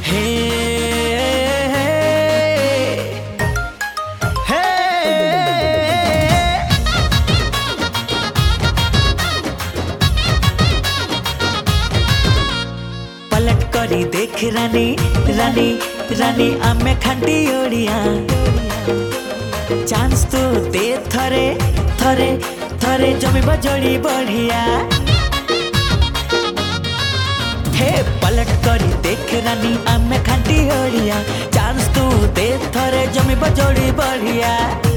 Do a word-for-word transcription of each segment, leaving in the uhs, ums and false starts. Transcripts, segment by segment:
हे हे पलट करी देख रानी रानी रानी आमे खांटी ओडिया चांस तो दे थरे थरे थरे जमी बजड़ी बढ़िया हे पलट करी देख रानी आमे खांटी ओडिया चांस तू दे थरे जमी बजड़ी बढ़िया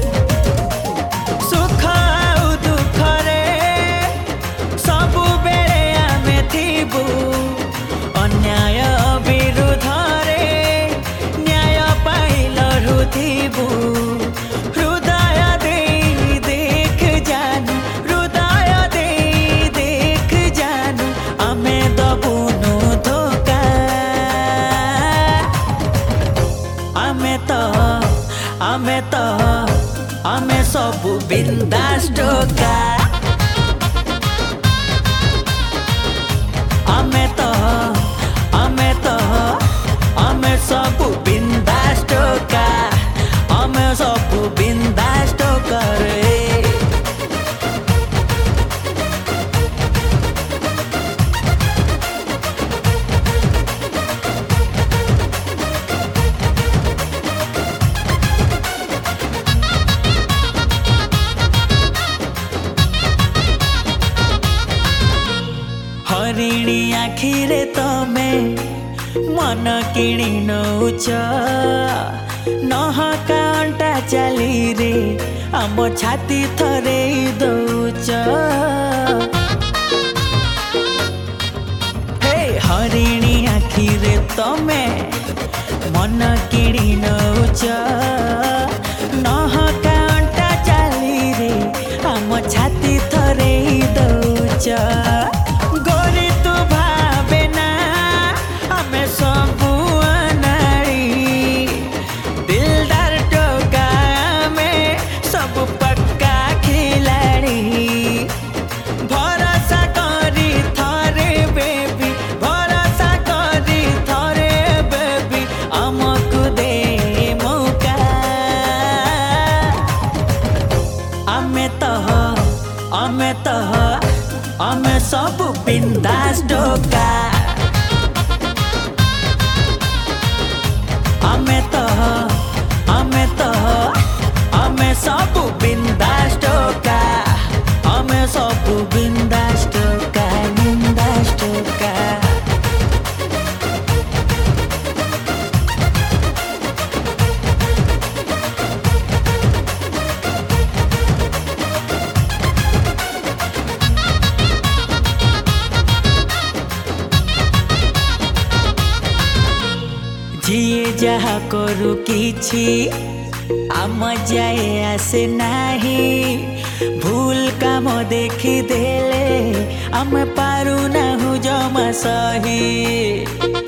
सुख आउ दुख रे सबु बेले आमे थिबु अन्याय विरुद्ध रे न्याय पाई लड़ुथिबु हृदय दे देख जानू हृदय दे देख जानू आमे दबुनु धोका आमे तो आमे तो आमे सबु बिंदास टोका आमे तो आमे तो आमे सबु बिंदास टोका आमे सबु बिंदास टोका रे हरिणी आखिरे तमे मन किणी नौच नहका अंटा चाली रे आम छाती थरे दौच हे हरिणी आखिरे तमे मन किणी नौच नहका अंटा चाली रे आम छाती थरे दौच गोरी तू भावे ना हमें सबू अनाड़ी दिलदार टोका में सब पक्का खिलाड़ी भरोसा करी थरे बेबी भरोसा करी थरे बेबी हमको दे मौका आमे तो आमे तो आमे सबु बिंदास टोका आमे तो आमे तो आमे सबु बिंदास टोका आमे सबु बिंदास टोका बिंदास टोका जिए जहा करू किछि आम जाए आसे नाही भूल काम देखी देले आम पारू नाहु जमा सही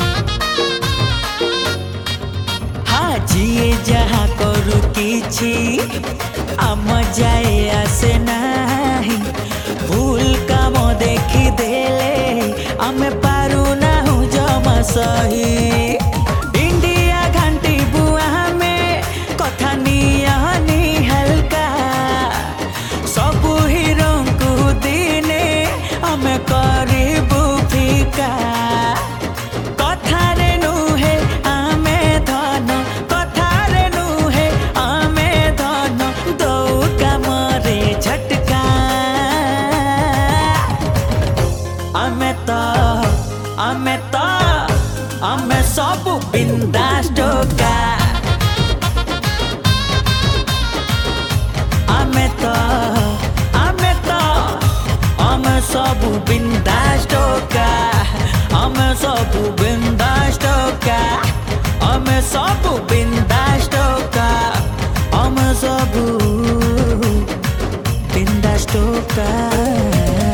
हाँ जिए जहा करू किछि आम जाए आसे नाही भूल काम देखी देले आम पारू नाहु जमा सही करीबू फिका कथारे नुहे आमे धन कथारे नुहे आमे धन दौ कामरे झटका आमे तो आमे तो आमे सबु बिंदास टोका आमे तो आमे तो आमे सबु बिंदास टोका आमे सबु बिंदास टोका आमे सबु बिंदास टोका आमे सबु बिंदास टोका।